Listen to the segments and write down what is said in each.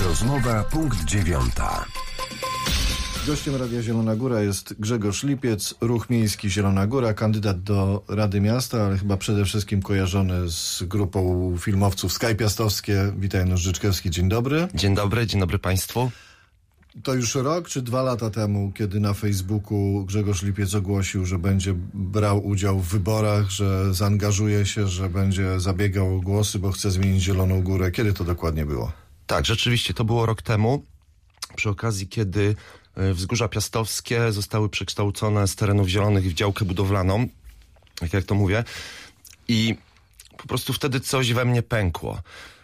Rozmowa punkt 9. Gościem Radia Zielona Góra jest Grzegorz Lipiec, Ruch Miejski Zielona Góra, kandydat do Rady Miasta, ale chyba przede wszystkim kojarzony z grupą filmowców Sky Piastowskie. Witaj, Nożyczkowski, dzień dobry. Dzień dobry Państwu. To już rok czy 2 lata temu, kiedy na Facebooku Grzegorz Lipiec ogłosił, że będzie brał udział w wyborach, że zaangażuje się, że będzie zabiegał o głosy, bo chce zmienić Zieloną Górę. Kiedy to dokładnie było? Tak, rzeczywiście, to było rok temu, przy okazji, kiedy Wzgórza Piastowskie zostały przekształcone z terenów zielonych w działkę budowlaną, tak jak to mówię, i po prostu wtedy coś we mnie pękło.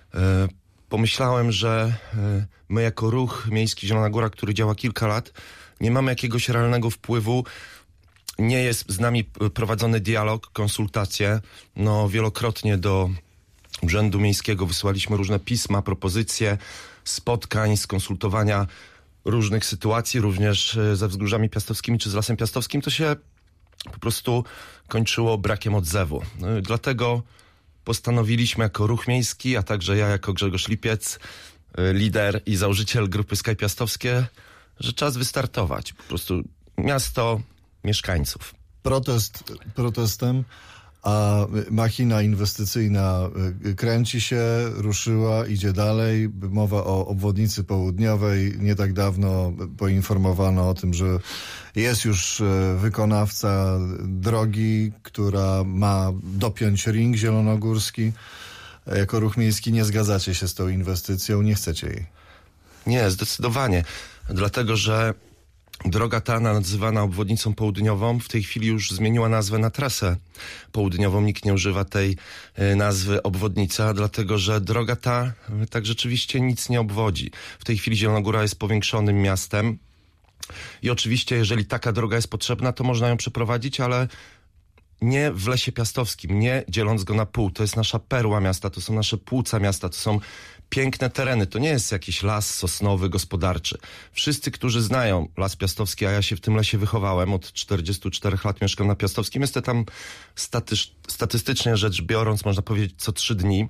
Pomyślałem, że my jako Ruch Miejski Zielona Góra, który działa kilka lat, nie mamy jakiegoś realnego wpływu, nie jest z nami prowadzony dialog, konsultacje. Wielokrotnie do Urzędu Miejskiego wysyłaliśmy różne pisma, propozycje, spotkań, skonsultowania różnych sytuacji, również ze Wzgórzami Piastowskimi czy z Lasem Piastowskim. To się po prostu kończyło brakiem odzewu. Dlatego postanowiliśmy jako Ruch Miejski, a także ja jako Grzegorz Lipiec, lider i założyciel grupy Sky Piastowskie, że czas wystartować. Po prostu miasto, mieszkańców. Protest protestem, a machina inwestycyjna kręci się, ruszyła, idzie dalej. Mowa o obwodnicy południowej. Nie tak dawno poinformowano o tym, że jest już wykonawca drogi, która ma dopiąć ring zielonogórski. Jako Ruch Miejski nie zgadzacie się z tą inwestycją, nie chcecie jej. Nie, zdecydowanie. Dlatego, że droga ta, nazywana obwodnicą południową, w tej chwili już zmieniła nazwę na trasę południową. Nikt nie używa tej nazwy obwodnica, dlatego że droga ta tak rzeczywiście nic nie obwodzi. W tej chwili Zielona Góra jest powiększonym miastem i oczywiście, jeżeli taka droga jest potrzebna, to można ją przeprowadzić, ale nie w Lesie Piastowskim, nie dzieląc go na pół. To jest nasza perła miasta, to są nasze płuca miasta, to są piękne tereny. To nie jest jakiś las sosnowy, gospodarczy. Wszyscy, którzy znają Las Piastowski, a ja się w tym lesie wychowałem, od 44 lat mieszkam na Piastowskim, jestem tam statystycznie rzecz biorąc, można powiedzieć, co 3 dni.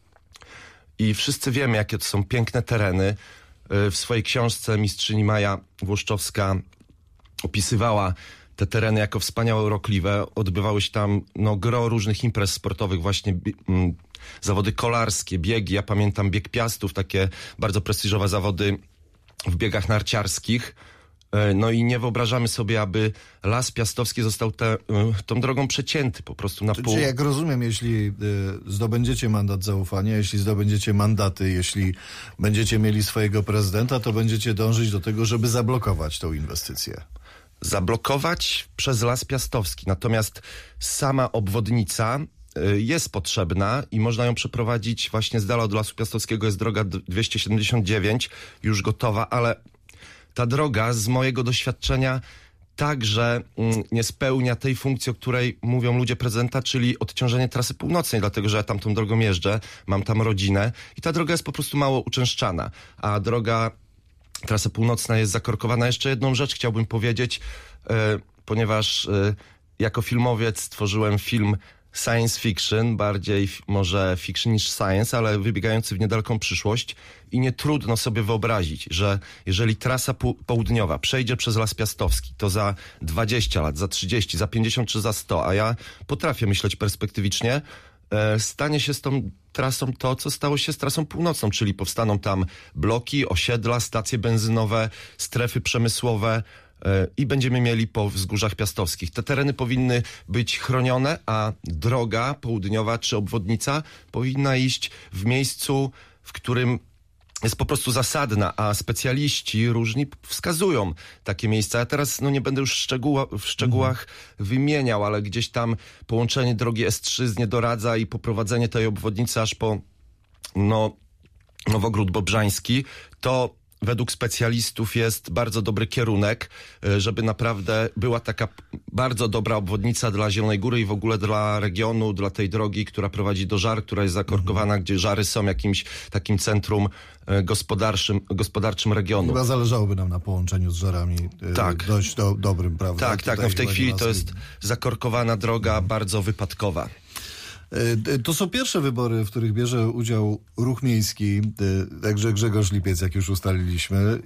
I wszyscy wiemy, jakie to są piękne tereny. W swojej książce mistrzyni Maja Włoszczowska opisywała te tereny jako wspaniałe, urokliwe. Odbywały się tam gro różnych imprez sportowych, właśnie zawody kolarskie, biegi. Ja pamiętam bieg Piastów, takie bardzo prestiżowe zawody w biegach narciarskich. I nie wyobrażamy sobie, aby Las Piastowski został tą drogą przecięty po prostu na pół. Czyli jak rozumiem, jeśli zdobędziecie mandat zaufania, jeśli zdobędziecie mandaty, jeśli będziecie mieli swojego prezydenta, to będziecie dążyć do tego, żeby zablokować tą inwestycję. Zablokować przez Las Piastowski. Natomiast sama obwodnica jest potrzebna i można ją przeprowadzić właśnie z dala od Lasu Piastowskiego. Jest droga 279, już gotowa, ale ta droga z mojego doświadczenia także nie spełnia tej funkcji, o której mówią ludzie prezydenta, czyli odciążenie trasy północnej, dlatego że ja tam tą drogą jeżdżę, mam tam rodzinę i ta droga jest po prostu mało uczęszczana, a trasa północna jest zakorkowana. Jeszcze jedną rzecz chciałbym powiedzieć, ponieważ jako filmowiec stworzyłem film science fiction, bardziej może fiction niż science, ale wybiegający w niedaleką przyszłość i nie trudno sobie wyobrazić, że jeżeli trasa południowa przejdzie przez Las Piastowski, to za 20 lat, za 30, za 50 czy za 100, a ja potrafię myśleć perspektywicznie, stanie się z tą trasą to, co stało się z trasą północną, czyli powstaną tam bloki, osiedla, stacje benzynowe, strefy przemysłowe i będziemy mieli po Wzgórzach Piastowskich. Te tereny powinny być chronione, a droga południowa czy obwodnica powinna iść w miejscu, w którym jest po prostu zasadna, a specjaliści różni wskazują takie miejsca. Ja teraz nie będę już w szczegółach wymieniał, ale gdzieś tam połączenie drogi S3 z Niedoradza i poprowadzenie tej obwodnicy aż po Nowogród Bobrzański, to według specjalistów jest bardzo dobry kierunek, żeby naprawdę była taka bardzo dobra obwodnica dla Zielonej Góry i w ogóle dla regionu, dla tej drogi, która prowadzi do Żar, która jest zakorkowana, gdzie Żary są jakimś takim centrum gospodarczym regionu. Chyba zależałoby nam na połączeniu z Żarami dość dobrym, prawda? Tak, w tej chwili to jest zakorkowana droga, bardzo wypadkowa. To są pierwsze wybory, w których bierze udział Ruch Miejski, także Grzegorz Lipiec, jak już ustaliliśmy.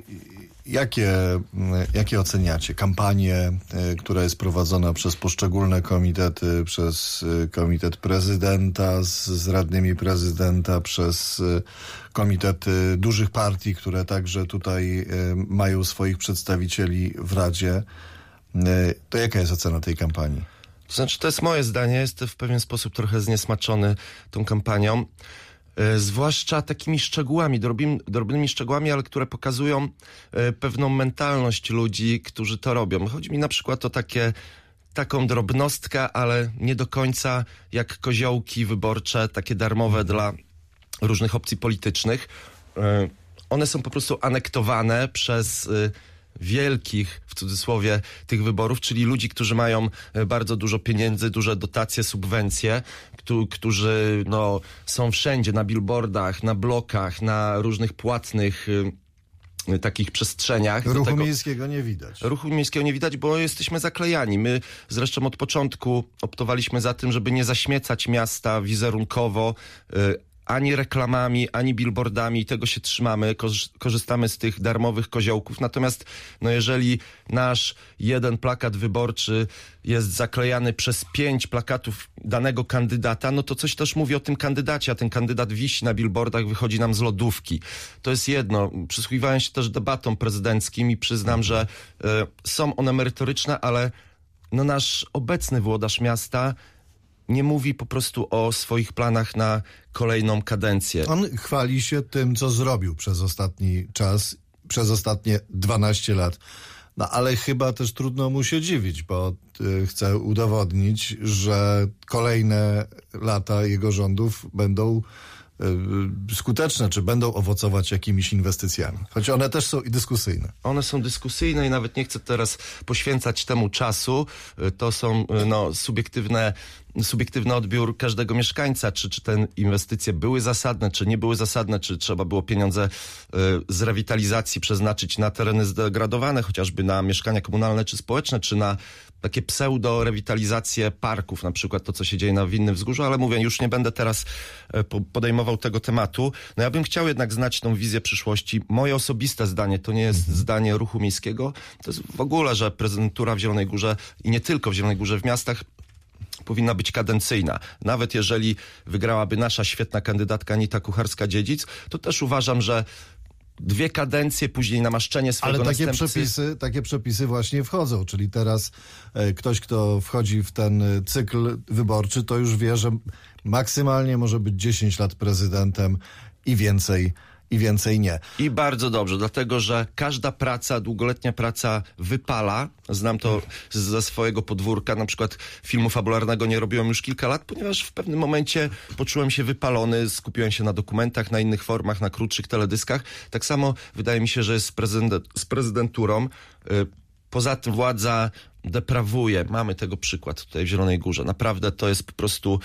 Jakie oceniacie kampanię, która jest prowadzona przez poszczególne komitety, przez komitet prezydenta z radnymi prezydenta, przez komitety dużych partii, które także tutaj mają swoich przedstawicieli w Radzie. To jaka jest ocena tej kampanii? To znaczy, to jest moje zdanie. Jestem w pewien sposób trochę zniesmaczony tą kampanią. Zwłaszcza takimi szczegółami, drobnymi szczegółami, ale które pokazują pewną mentalność ludzi, którzy to robią. Chodzi mi na przykład o taką drobnostkę, ale nie do końca jak koziołki wyborcze, takie darmowe dla różnych opcji politycznych. One są po prostu anektowane przez wielkich, w cudzysłowie, tych wyborów, czyli ludzi, którzy mają bardzo dużo pieniędzy, duże dotacje, subwencje, którzy są wszędzie, na billboardach, na blokach, na różnych płatnych takich przestrzeniach. Ruchu miejskiego nie widać. Ruchu miejskiego nie widać, bo jesteśmy zaklejani. My zresztą od początku optowaliśmy za tym, żeby nie zaśmiecać miasta wizerunkowo, ani reklamami, ani billboardami, tego się trzymamy, korzystamy z tych darmowych koziołków. Natomiast jeżeli nasz jeden plakat wyborczy jest zaklejany przez 5 plakatów danego kandydata, to coś też mówi o tym kandydacie, a ten kandydat wisi na billboardach, wychodzi nam z lodówki. To jest jedno. Przysłuchiwałem się też debatom prezydenckim i przyznam, że są one merytoryczne, ale nasz obecny włodarz miasta nie mówi po prostu o swoich planach na kolejną kadencję. On chwali się tym, co zrobił przez ostatni czas, przez ostatnie 12 lat. Ale chyba też trudno mu się dziwić, bo chce udowodnić, że kolejne lata jego rządów będą skuteczne, czy będą owocować jakimiś inwestycjami. Choć one też są dyskusyjne. One są dyskusyjne i nawet nie chcę teraz poświęcać temu czasu. To są subiektywny odbiór każdego mieszkańca, czy te inwestycje były zasadne, czy nie były zasadne, czy trzeba było pieniądze z rewitalizacji przeznaczyć na tereny zdegradowane, chociażby na mieszkania komunalne czy społeczne, czy na takie pseudo-rewitalizację parków, na przykład to, co się dzieje na Winnym Wzgórzu, ale mówię, już nie będę teraz podejmował tego tematu. Ja bym chciał jednak znać tą wizję przyszłości. Moje osobiste zdanie, to nie jest zdanie Ruchu Miejskiego, to jest w ogóle, że prezydentura w Zielonej Górze i nie tylko w Zielonej Górze, w miastach powinna być kadencyjna. Nawet jeżeli wygrałaby nasza świetna kandydatka Anita Kucharska-Dziedzic, to też uważam, że 2 kadencje, później namaszczenie swojego następcy. Ale takie przepisy właśnie wchodzą, czyli teraz ktoś, kto wchodzi w ten cykl wyborczy, to już wie, że maksymalnie może być 10 lat prezydentem i więcej nie. I bardzo dobrze, dlatego że każda praca, długoletnia praca wypala. Znam to ze swojego podwórka. Na przykład filmu fabularnego nie robiłem już kilka lat, ponieważ w pewnym momencie poczułem się wypalony, skupiłem się na dokumentach, na innych formach, na krótszych teledyskach. Tak samo wydaje mi się, że jest z prezydenturą. Poza tym władza deprawuje. Mamy tego przykład tutaj w Zielonej Górze. Naprawdę to jest po prostu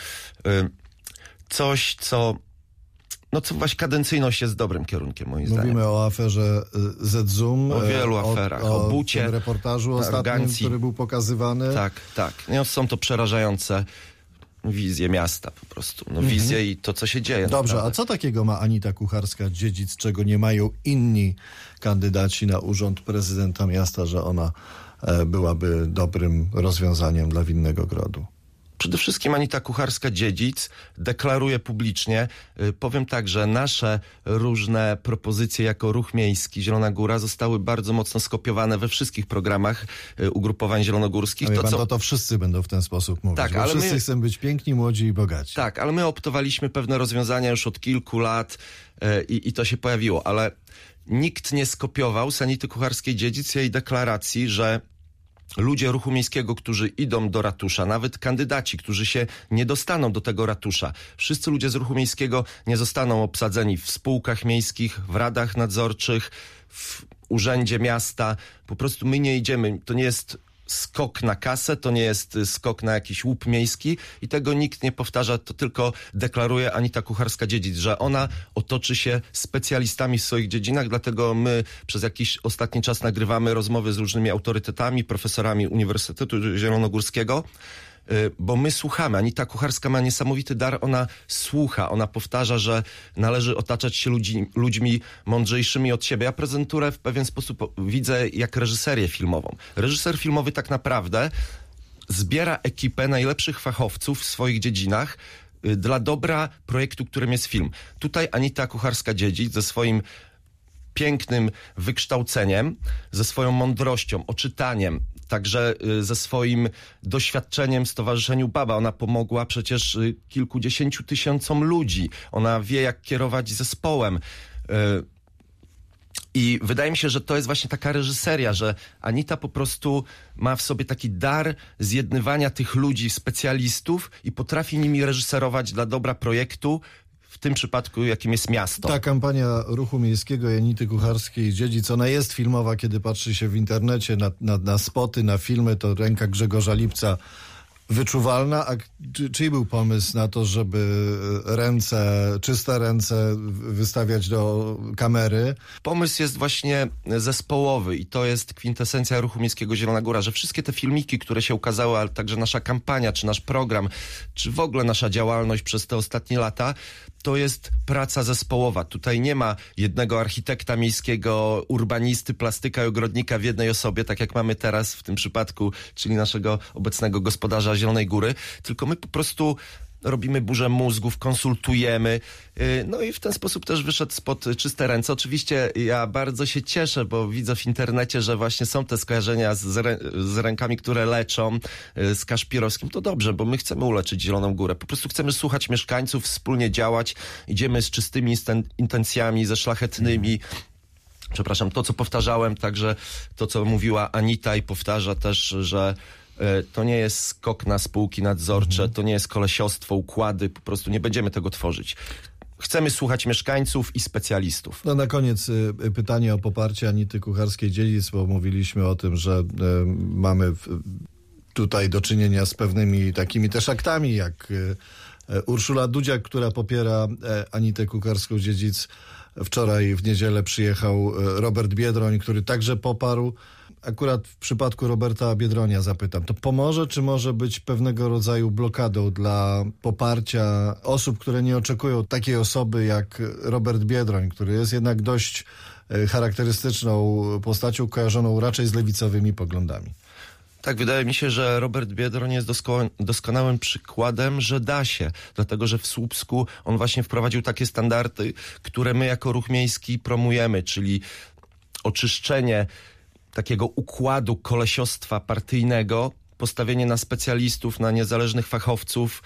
coś, co właśnie kadencyjność jest dobrym kierunkiem, moim zdaniem. Mówimy o aferze Z-Zoom. O wielu aferach. O bucie. O tym reportażu ostatnim, który był pokazywany. Tak. Są to przerażające wizje miasta po prostu. Wizje i to, co się dzieje. Dobrze, naprawdę. A co takiego ma Anita Kucharska-Dziedzic, czego nie mają inni kandydaci na urząd prezydenta miasta, że ona byłaby dobrym rozwiązaniem dla Winnego Grodu? Przede wszystkim Anita Kucharska-Dziedzic deklaruje publicznie, powiem tak, że nasze różne propozycje jako Ruch Miejski Zielona Góra zostały bardzo mocno skopiowane we wszystkich programach ugrupowań zielonogórskich. To wszyscy będą w ten sposób mówić, tak, bo ale wszyscy chcą być piękni, młodzi i bogaci. Tak, ale my optowaliśmy pewne rozwiązania już od kilku lat i to się pojawiło, ale nikt nie skopiował z Anity Kucharskiej-Dziedzic jej deklaracji, że ludzie Ruchu Miejskiego, którzy idą do ratusza, nawet kandydaci, którzy się nie dostaną do tego ratusza, wszyscy ludzie z Ruchu Miejskiego nie zostaną obsadzeni w spółkach miejskich, w radach nadzorczych, w urzędzie miasta. Po prostu my nie idziemy. To nie jest skok na kasę, to nie jest skok na jakiś łup miejski i tego nikt nie powtarza, to tylko deklaruje Anita Kucharska-Dziedzic, że ona otoczy się specjalistami w swoich dziedzinach, dlatego my przez jakiś ostatni czas nagrywamy rozmowy z różnymi autorytetami, profesorami Uniwersytetu Zielonogórskiego bo my słuchamy. Anita Kucharska ma niesamowity dar, ona słucha, ona powtarza, że należy otaczać się ludźmi mądrzejszymi od siebie. Ja prezenturę w pewien sposób widzę jak reżyserię filmową. Reżyser filmowy tak naprawdę zbiera ekipę najlepszych fachowców w swoich dziedzinach dla dobra projektu, którym jest film. Tutaj Anita Kucharska-Dziedzic ze swoim pięknym wykształceniem, ze swoją mądrością, oczytaniem, także ze swoim doświadczeniem w Stowarzyszeniu Baba. Ona pomogła przecież kilkudziesięciu tysiącom ludzi. Ona wie, jak kierować zespołem. I wydaje mi się, że to jest właśnie taka reżyseria, że Anita po prostu ma w sobie taki dar zjednywania tych ludzi, specjalistów i potrafi nimi reżyserować dla dobra projektu, w tym przypadku jakim jest miasto. Ta kampania Ruchu Miejskiego i Anity Kucharskiej-Dziedzic, ona jest filmowa, kiedy patrzy się w internecie na spoty, na filmy, to ręka Grzegorza Lipca wyczuwalna. A czyj był pomysł na to, żeby czyste ręce wystawiać do kamery? Pomysł jest właśnie zespołowy i to jest kwintesencja Ruchu Miejskiego Zielona Góra, że wszystkie te filmiki, które się ukazały, ale także nasza kampania, czy nasz program, czy w ogóle nasza działalność przez te ostatnie lata, to jest praca zespołowa. Tutaj nie ma jednego architekta miejskiego, urbanisty, plastyka i ogrodnika w jednej osobie, tak jak mamy teraz w tym przypadku, czyli naszego obecnego gospodarza Zielonej Góry, tylko my po prostu robimy burzę mózgów, konsultujemy, no i w ten sposób też wyszedł spod Czyste Ręce. Oczywiście ja bardzo się cieszę, bo widzę w internecie, że właśnie są te skojarzenia z rękami, które leczą, z Kaszpirowskim. To dobrze, bo my chcemy uleczyć Zieloną Górę. Po prostu chcemy słuchać mieszkańców, wspólnie działać. Idziemy z czystymi intencjami, ze szlachetnymi. Przepraszam, to co powtarzałem, także to co mówiła Anita i powtarza też, że to nie jest skok na spółki nadzorcze, to nie jest kolesiostwo, układy, po prostu nie będziemy tego tworzyć. Chcemy słuchać mieszkańców i specjalistów. No na koniec pytanie o poparcie Anity Kucharskiej-Dziedzic, bo mówiliśmy o tym, że mamy tutaj do czynienia z pewnymi takimi też aktami, jak Urszula Dudziak, która popiera Anitę Kucharską-Dziedzic. Wczoraj w niedzielę przyjechał Robert Biedroń, który także poparł. Akurat w przypadku Roberta Biedronia zapytam, to pomoże, czy może być pewnego rodzaju blokadą dla poparcia osób, które nie oczekują takiej osoby jak Robert Biedroń, który jest jednak dość charakterystyczną postacią kojarzoną raczej z lewicowymi poglądami? Tak, wydaje mi się, że Robert Biedroń jest doskonałym przykładem, że da się. Dlatego, że w Słupsku on właśnie wprowadził takie standardy, które my jako Ruch Miejski promujemy, czyli oczyszczenie takiego układu kolesiostwa partyjnego, postawienie na specjalistów, na niezależnych fachowców,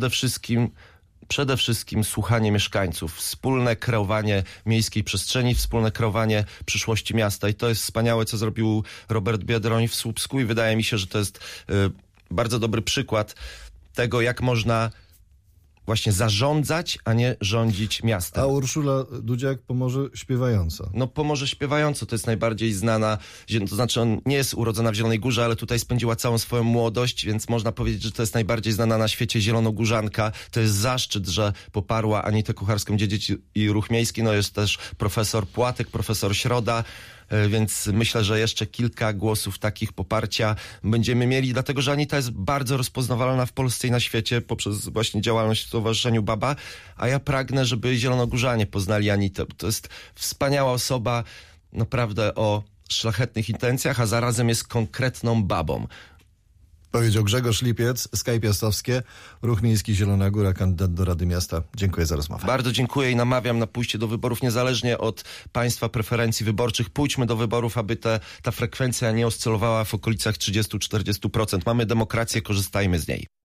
przede wszystkim słuchanie mieszkańców, wspólne kreowanie miejskiej przestrzeni, wspólne kreowanie przyszłości miasta. I to jest wspaniałe, co zrobił Robert Biedroń w Słupsku i wydaje mi się, że to jest bardzo dobry przykład tego, jak można właśnie zarządzać, a nie rządzić miastem. A Urszula Dudziak pomoże śpiewająco. No pomoże śpiewająco, to jest najbardziej znana, to znaczy on nie jest urodzona w Zielonej Górze, ale tutaj spędziła całą swoją młodość, więc można powiedzieć, że to jest najbardziej znana na świecie zielonogórzanka. To jest zaszczyt, że poparła Anitę Kucharską-Dziedzic i Ruch Miejski. No jest też profesor Płatek, profesor Środa, więc myślę, że jeszcze kilka głosów takich poparcia będziemy mieli, dlatego że Anita jest bardzo rozpoznawalna w Polsce i na świecie poprzez właśnie działalność w Stowarzyszeniu Baba, a ja pragnę, żeby zielonogórzanie poznali Anitę. To jest wspaniała osoba, naprawdę o szlachetnych intencjach, a zarazem jest konkretną babą. Powiedział Grzegorz Lipiec, Sky Piastowskie, Ruch Miejski Zielona Góra, kandydat do Rady Miasta. Dziękuję za rozmowę. Bardzo dziękuję i namawiam na pójście do wyborów, niezależnie od państwa preferencji wyborczych. Pójdźmy do wyborów, aby ta frekwencja nie oscylowała w okolicach 30-40%. Mamy demokrację, korzystajmy z niej.